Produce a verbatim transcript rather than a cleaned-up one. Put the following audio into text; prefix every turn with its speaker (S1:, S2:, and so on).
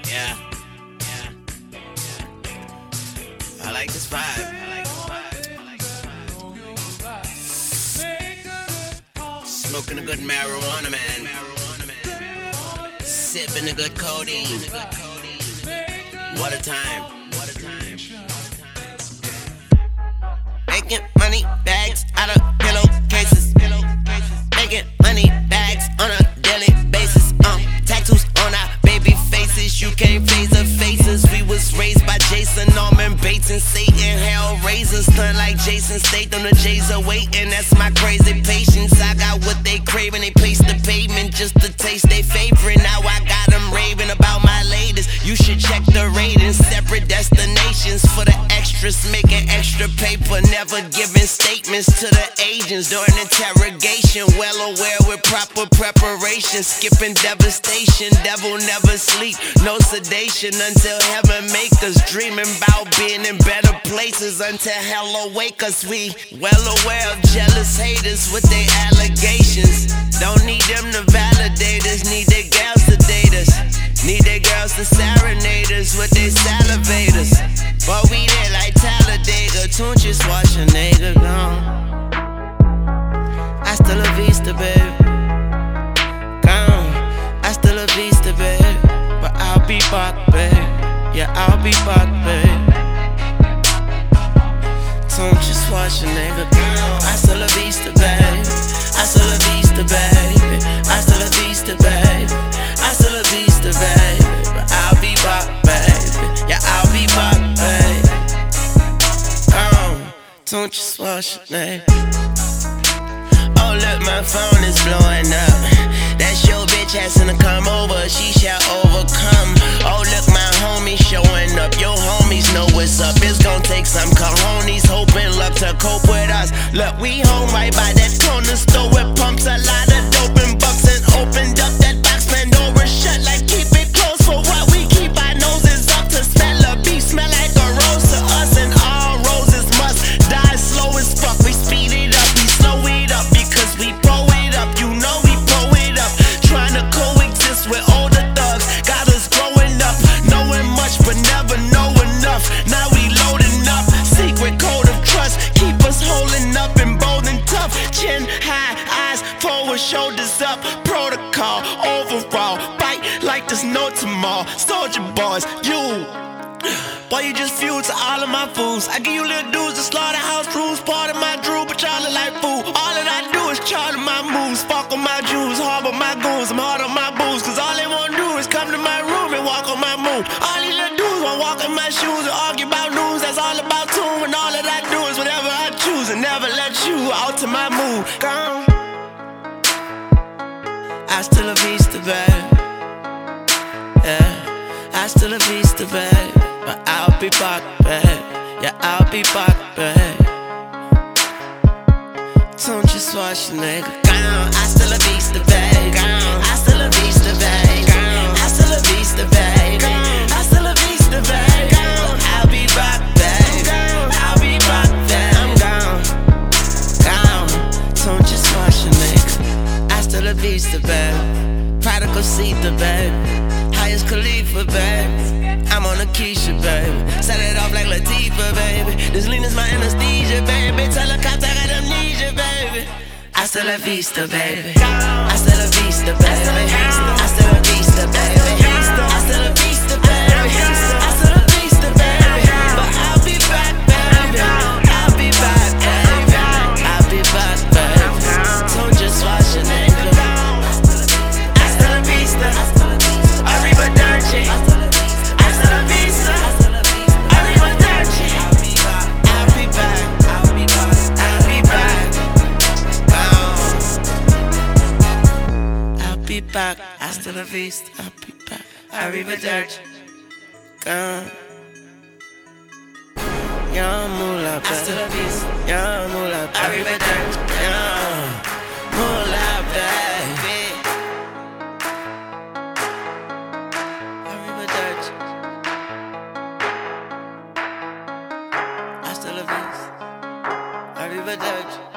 S1: Yeah, yeah. I like this vibe. I like this vibe. I like this vibe. Smoking a good marijuana, man. Sipping a good codeine. What a time. What a time. Making money bags out of pillowcases. Making money bags on a daily basis. Um, tattoos on our baby faces. You can't face the faces. We was raised by Jason Norman Bates and Satan. Hellraiser stunt like Jason Statham. The J's are waiting. That's my crazy patience. I got what they craving. They pace the pavement just to taste they favorite. Now I got them raving about my latest. You should check the ratings. Separate destinations for the extras. Making extra paper. Never giving statements to the agents during interrogation. Well aware with proper preparation. Skipping devastation. Devil never sleep. No sedation until heaven make us. Dreaming about being in better places until hell awake us. We well aware of jealous haters with their allegations. Don't need them to validate us. Need their girls to date us. Need their girls to serenade us with their salivators. But we there like Talladega. Tunches Schwarzenegger gone. Hasta la vista, babe. Gone. Hasta la vista, babe. But I'll be back, babe. Yeah, I'll be back, babe. Tunches Schwarzenegger gone. Hasta la vista, babe. Hasta la vista, babe. Hasta la vista, babe. Hasta la vista, babe. But I'll be back, babe. Yeah, I'll be back, babe. Um, Tunches Schwarzenegger. Oh, look, my phone is blowing up. That's your bitch asking to come over, she shall overcome. Oh, look, my homie showing up. Your homies know what's up. It's gonna take some cojones, hoping luck to cope with us. Look, we home right by that corner store where pumps a lot of dope and bucks and opened up that box, man, over shut like keep it close for what we keep our noses up to smell a beef, smell like a rose to us, and all roses must die slow as fuck. We speed it up, we slow it up because we blow it up. You know we blow it up, trying to coexist with older thugs. Got us growing up, knowing much but never know enough. Now we loading up, secret code of trust, keep us holding up and bold and tough. Chin high, eyes forward, shoulders up. Protocol, overall, bite like there's no tomorrow. Soldier boys, you. Boy, you just fuel to all of my fools. I give you little dudes to slaughterhouse rules. Part of my drool, but y'all are like fool. All that I do is charter my moves. Fuck on my jewels, harbor my goons. I'm hard on my booze, cause all they wanna do is come to my room and walk on my moon. All these little dudes wanna walk in my shoes and argue about news. That's all about tune. And all that I do is whatever I choose and never let you alter my mood. Gone. Hasta la vista, babe. Yeah, hasta la vista, babe. But I'll be back, babe. Yeah, I'll be back, babe. Tunches Schwarzenegger gone. Hasta la vista, babe. Gone. Hasta la vista, babe. Gone. Hasta la vista, babe. Gone. Hasta la vista, babe. Gone. I'll be back, babe. Gone. I'll be back, babe. I'm gone. Gone. Tunches Schwarzenegger. Hasta la vista, babe. Prodigal Caesar, babe. Highest Khalifa, babe. I'm on a Keisha, baby. Set it off like Latifah, baby. This lean is my anesthesia, baby. Tell her cops I got amnesia, baby. Hasta la vista, baby. Hasta la vista, baby. Hasta la vista, baby. Hasta la vista, baby. Hasta la vista, baby. But I'll be back, baby. I'll be back, baby. I'll be back, baby. Tunches Schwarzenegger. Hasta la vista. Arrivederci. Hasta la vista. Arrivederci. I'll be back. I'll be back. I'll be back. I'll be back. Hasta la vista. I'll be back. Arrivederci. Gone. Young Moolah, baby. Hasta la vista. Young Moolah, baby. Arrivederci. Young Moolah, baby. Arrivederci. Hasta la vista. Arrivederci.